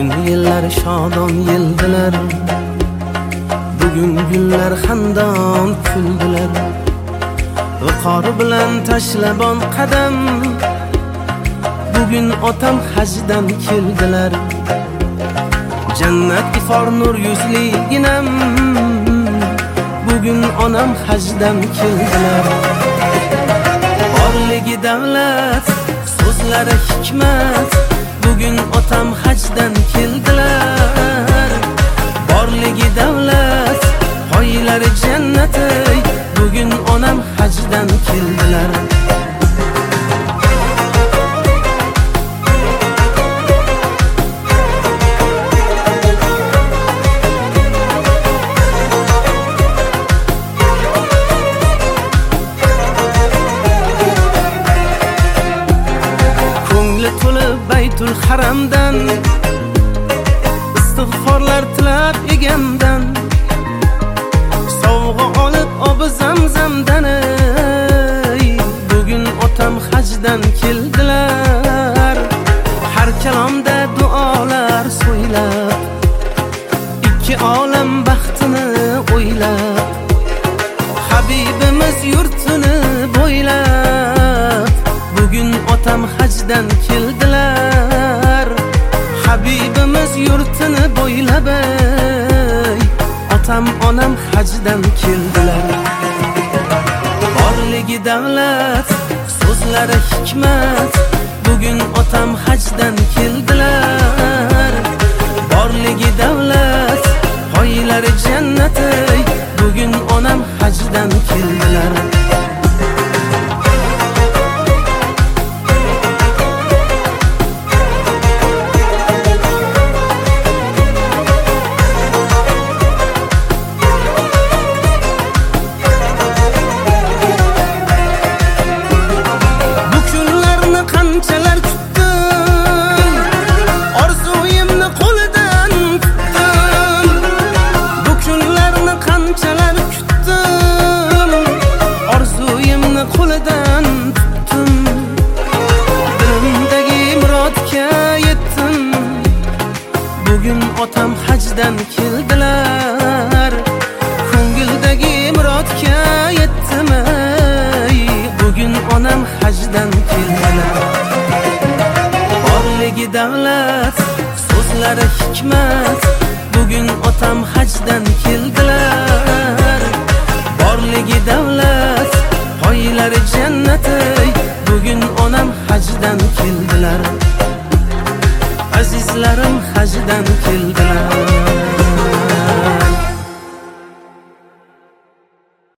Bugün yıllar şadon yıldılar, bugün güllar xandon kuldilar. Viqori bilan tashlabon qadam, bugün otam hajdan keldilar. Jannat ifor nur yuzli ginam, bugün onam hajdan keldilar. Borligi davlat, so'zlari hikmat, bugün otam hajdan keldilar. Borligi davlat, poylari jannat, bugün onam hajdan keldilar. Baytul haramdan istig'forlar tilab egamdan, sovg'a olib obi zamzamdan, bugün otam hajdan keldilar. Har kalomda duolar so'ylab, ikki olam baxtini o'ylab, Habibimiz yurtini bo'ylab, bugün otam hajdan keldilar. Habibimiz yurtini bo'ylab, otam onam hajdan keldilar. Borligi davlat, so'zlari hikmat, bugün otam hajdan keldilar. Borligi davlat, poylari jannat, bugün onam hajdan keldilar. Qanchalar kutdim, orzuyimni qo'lidan tutdim. Bu kunlarni qanchalar kutdim, orzuyimni qo'lidan tutdim. Dilimdagi murodga yetdim, bugün otam hajdan keldilar. Ko'ngildagi murodga yetdim, bugün onam hajdan keldilar. Borligi davlat, so'zlari hikmat, bugün otam hajdan keldilar. Borligi davlat, poylari jannat, bugün onam hajdan keldilar. Azizlarim hajdan keldilar.